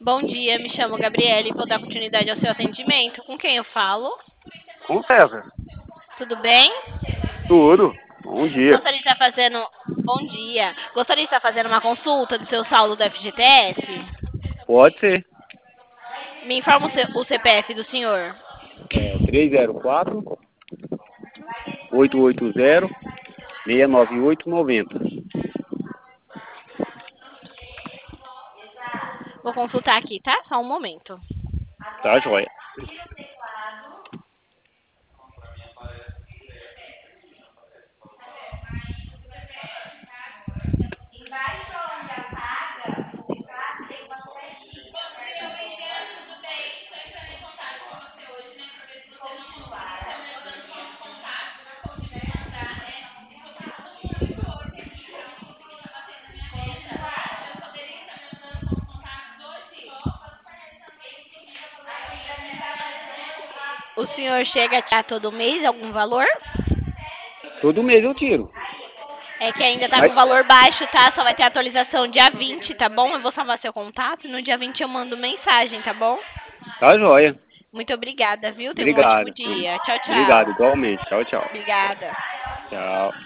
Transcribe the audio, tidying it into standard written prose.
Bom dia, me chamo Gabriele e vou dar continuidade ao seu atendimento. Com quem eu falo? Com César. Tudo bem? Tudo. Bom dia. Gostaria de estar fazendo. Bom dia. Gostaria de estar fazendo uma consulta do seu saldo do FGTS? Pode ser. Me informa o CPF do senhor. É 304 880 69890. Vou consultar aqui, tá? Só um momento. Tá, joia. O senhor chega a tirar todo mês algum valor? Todo mês eu tiro. É que ainda tá Mas com valor baixo, tá? Só vai ter atualização dia 20, tá bom? Eu vou salvar seu contato e no dia 20 eu mando mensagem, tá bom? tá, joia. Muito obrigada, viu? Tenha um ótimo Obrigado. dia. Tchau, Obrigado, tchau. igualmente. Tchau, tchau. Obrigada. Tchau.